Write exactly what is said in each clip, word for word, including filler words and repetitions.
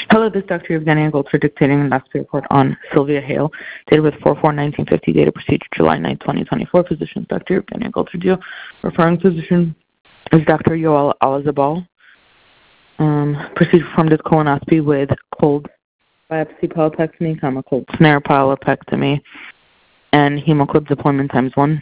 Hello, this is Doctor Evgenia Goldfer dictating an endoscopy report on Sylvia Hale, dated with four four nineteen fifty, date of procedure July ninth, twenty twenty-four. Physician Doctor Evgenia Goldfer. Referring physician is Doctor Yoel Alazabal. Um, procedure performed as colonoscopy with cold biopsy polypectomy, comma, cold snare polypectomy, and hemoclip deployment times one.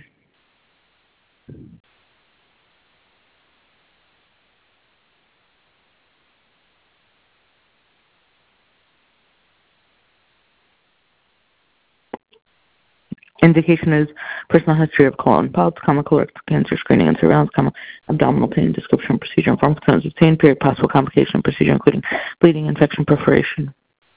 Indication is personal history of colon polyps, comma, colorectal cancer screening and surveillance, comma, abdominal pain, description, procedure, and pharmaceuticals obtained, period, possible complication, procedure, including bleeding, infection, perforation.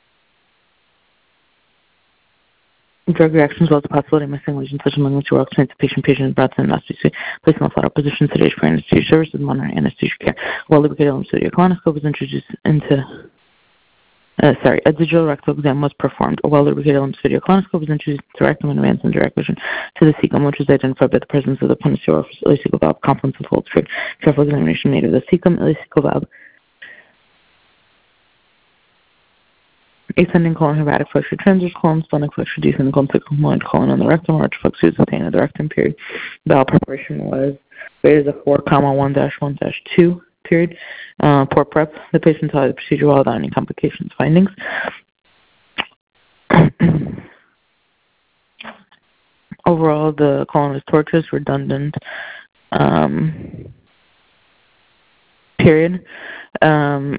Drug reactions, as well as the possibility of missing lesions such as malignancy or explains to patient, patient, breath, and anesthesia, placed in the flat-out position, sedation for anesthesia services, monitoring anesthesia care. While lubricated lumpectomy colonoscope was introduced into Uh, sorry, a digital rectal exam was performed. A well-lubricated lumpectomy colonoscope was introduced to rectum and advanced in direct vision to the cecum, which was identified by the presence of the Punnett orifice ileocecal valve, complements of hold straight. Careful examination made of the cecum, ileocecal valve, ascending colon, hepatic flexure, transverse colon, splenic flexure, descending colon, sigmoid colon on the rectum, arch flexure was obtained at the rectum, period. Bowel preparation was rated as a four, comma, one dash one dash two. Period. Uh, poor prep. The patient saw the procedure well without any complications. Findings. Overall, the colon was tortuous, redundant. Um, period. Um,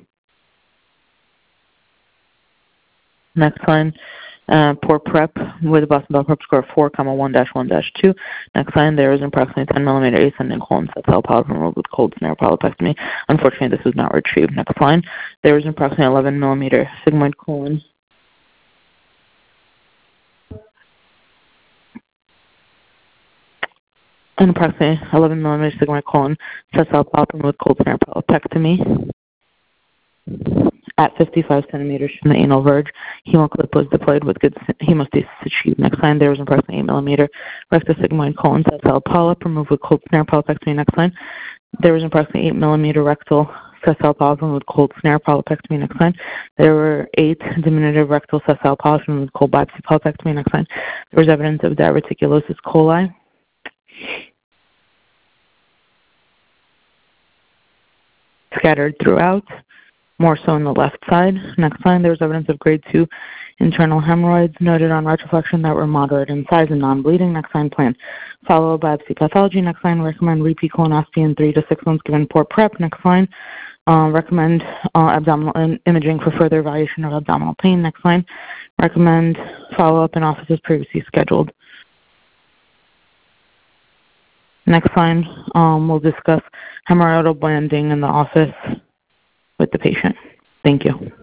next line. Uh, poor prep with a Boston Bell Prep score of four, comma, one dash one dash two. Next line, there was an approximately ten millimeter ascending colon set cell polyp removed with cold snare polypectomy. Unfortunately, this was not retrieved. Next line, there was an approximately eleven millimeter sigmoid colon an approximately eleven millimeter sigmoid colon set cell polyp removed with cold snare polypectomy. At fifty-five centimeters from the anal verge, hemoclip was deployed with good hemostasis achieved. Next line, there was an approximately eight millimeter rectosigmoid colon set cell polyp removed with cold snare polypectomy. Next line, there was an approximately eight millimeter rectal set cell polyp removed with cold snare polypectomy. Next line, there were eight diminutive rectal set cell polyps removed with cold biopsy polypectomy. Next line, there was evidence of diverticulosis coli. Scattered throughout, more so on the left side. Next line, there was evidence of grade two internal hemorrhoids noted on retroflexion that were moderate in size and non-bleeding. Next line, plan follow biopsy pathology. Next line, recommend repeat colonoscopy in three to six months given poor prep. Next line, uh, recommend uh, abdominal in- imaging for further evaluation of abdominal pain. Next line, recommend follow-up in office as previously scheduled. Next line, um, we'll discuss hemorrhoidal banding in the office with the patient. Thank you.